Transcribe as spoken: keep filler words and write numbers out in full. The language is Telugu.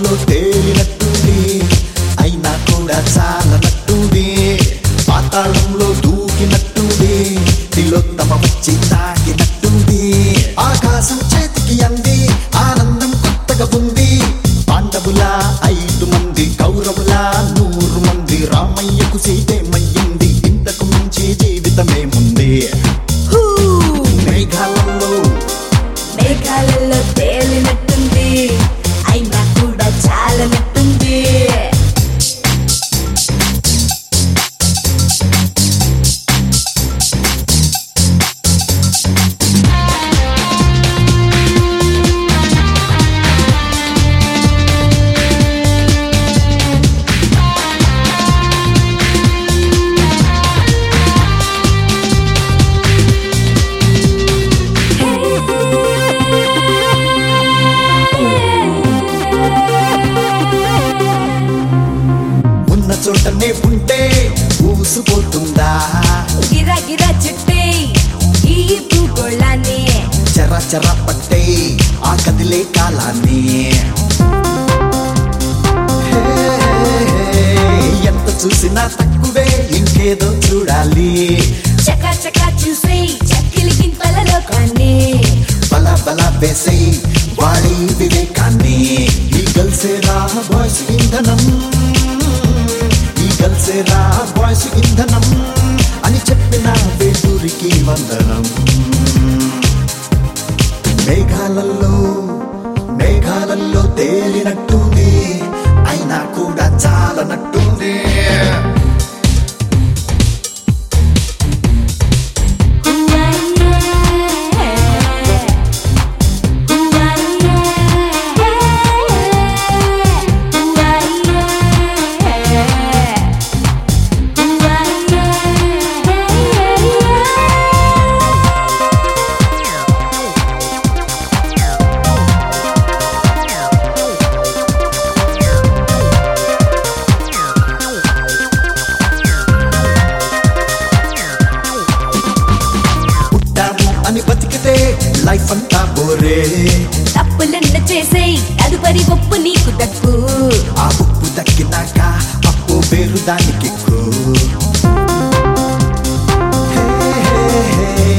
మేఘాలలో తేలినట్టుంది, అయినా కూడా చాలనట్టుంది. పాతాళంలో దూకినట్టుంది, తిలోత్తమ వచ్చి తాకినట్టుంది. ఆకాశం చేతికి అంది, ఆనందం కొత్తగా ఉంది. పాండవుల ఐదు మంది, కౌరవుల నూరు మంది, రామయ్యకు సీతేమయ్యింది. ఇంతకు మించి జీవితమేముంది? మేఘాలలో మేఘాలలో తేలినట్టుంది, అయినా కూడా చాలనట్టుంది. చోటనే ఉంటే ఊసిపోతుందా? గిరా గిరా చుట్టే ఈ భూగోళాన్ని, చరా చరా పట్టే ఆ కదిలే కాలాన్ని. ఎంత చూసినా తక్కువే, ఇంకేదో చూడాలి. చకా చకా చూసే చక్కిలి గింతల లోకాన్ని, బల బల వేసే వాడి వివేకాన్ని. ఈ గల్సేరా బాయ్స్ ఇంధనం, గల్సేరా బాయ్స్ ఇంధనం అని చెప్పిన వేటూరికి వందనం. మేఘాలలో మేఘాలలో తేలినట్టుంది, అయినా కూడా చాలనట్టుంది. అని బతికితే లైఫ్ అంతా బోరే. తప్పులన్న చేసే తదుపరి ఒప్పు నీకు దక్కు, ఆ ఉప్పు దక్కినాక అప్పు పేరు దానికి.